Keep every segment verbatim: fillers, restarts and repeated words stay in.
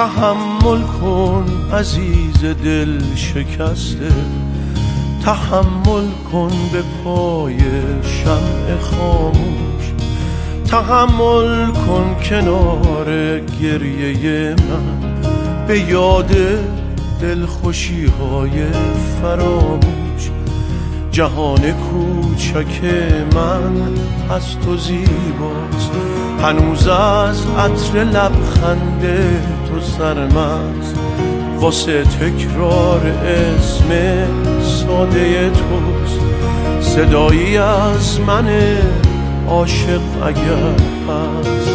تحمل کن عزیز دل شکسته، تحمل کن به پای شمع خاموش، تحمل کن کنار گریه من به یاد دلخوشی های فراموش. جهان کوچک من از تو زیباست، هنوز از عطر لبخند تو سرمست، واسه تکرار اسم ساده توست صدایی از من عاشق اگر هست.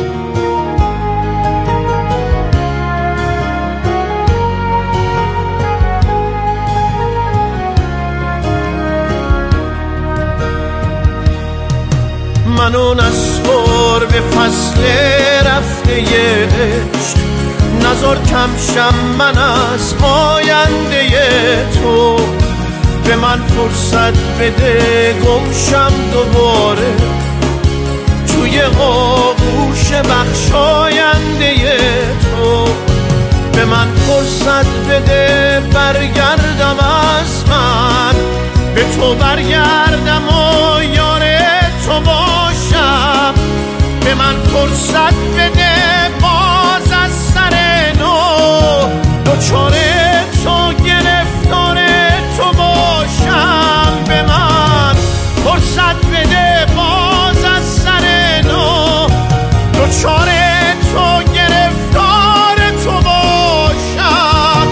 منو نسپار به فصل رفته عشق، نزار کمشم من از آینده تو، به من فرصت بده گمشم دوباره توی آغوش بخشاینده تو، به من فرصت بده برگردم از من به تو برگردم و یار تو باشم، به من فرصت بده باز از سر نو دچار تو گرفتار تو باشم، به من فرصت بده باز از سر نو دچار تو گرفتار تو باشم.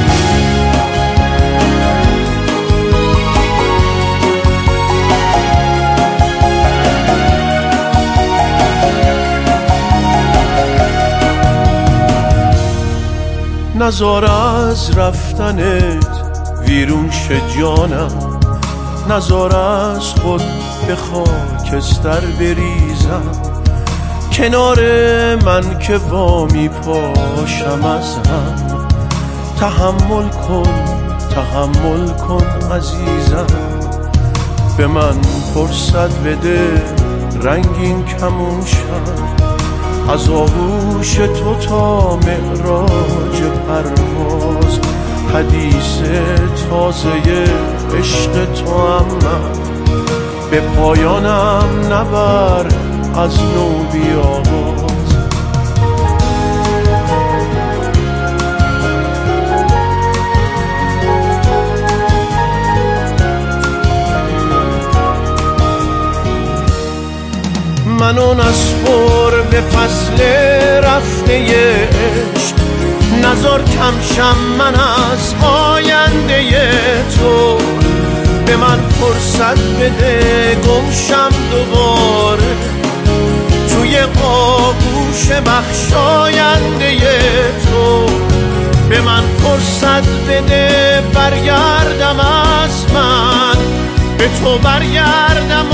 نزار از رفتنت ویرون شه جانم، نزار از خود به خاکستر بریزم، کنار من که وامی پاشم از هم. تحمل کن تحمل کن عزیزم، به من فرصت بده رنگین کمون شم، از آغوش تو تا معراج پرواز حدیث تازه عشق تو هم من، به پایانم نبر از نو بیاغاز. منو نسپار به فصل رفته عشق، نزار کمشم من از آینده تو، به من فرصت بده گمشم دوباره توی آغوش بخشاینده تو، به من فرصت بده برگردم از من به تو برگردم